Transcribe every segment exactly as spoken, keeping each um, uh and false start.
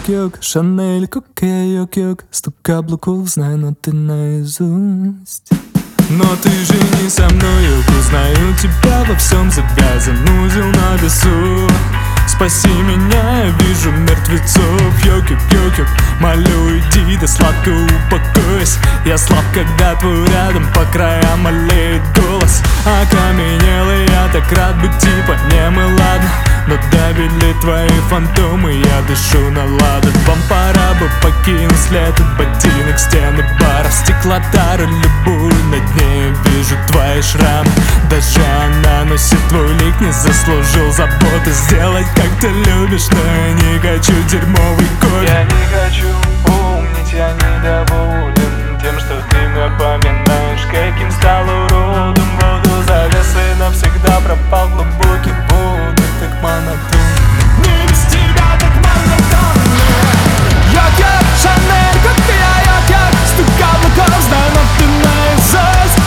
йог-йог, Шанель, Коке, йог-йог. Стук каблуков знаю, но ты наизусть. Но ты же не со мной, узнаю тебя во всем завязан узел на весу. Спаси меня, я вижу мертвецов. Йог-йог, йог-йог, молю, иди, да сладко упокойся. Я слаб, когда твой рядом, по краям молеет голос. Окаменел, и я так рад быть типа немы, ладно. Но давили твои фантомы, я дышу на ладан. Вам пора бы покинуть след от ботинок, стены баров, стеклотары любую, над ней вижу твои шрамы. Даже она носит твой лик, не заслужил заботы. Сделать как ты любишь, но я не хочу дерьмовый кофе. Я не хочу помнить, я недоволен тем, что ты напоминаешь, каким стал уродом. Воду завесы навсегда пропал глубокий воду, так монотонно. Не без тебя так монотонно. Йог-йог, Шанель, Коке, йог-йог. Стук каблуков знаю, но ты наизусть.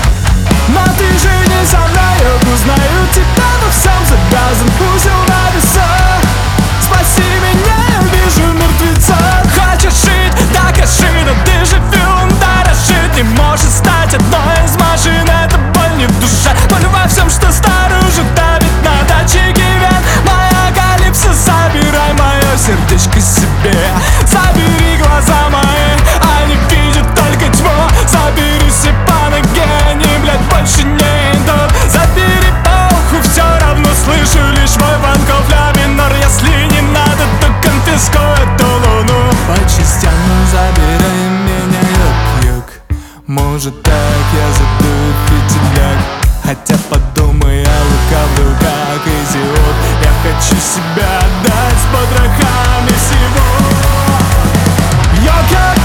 Но ты же не со мной, я узнаю тебя во всем завязан узел на весах. Спаси меня, я вижу мертвеца. Хочешь жить, докажи, но ты же филм дорожит. Не может стать одной из машин, это боль не в душе. Боль во всем, что снаружи давит на датчики вен. Моя калипсо, забирай мое сердечко себе. Забери глаза мои, они видят только тьму. Забери все по ноге, они, блядь, больше не идут. Забери похуй, все равно слышу лишь мой банков ля минор. Если не надо, то конфискуй эту луну по частям, ну забирай меня, йог-йог. Может так я задую фитиляк. Хотя подумай, я лукавлю как идиот. Я хочу себя отдать с потрохами всего. Йог-йог,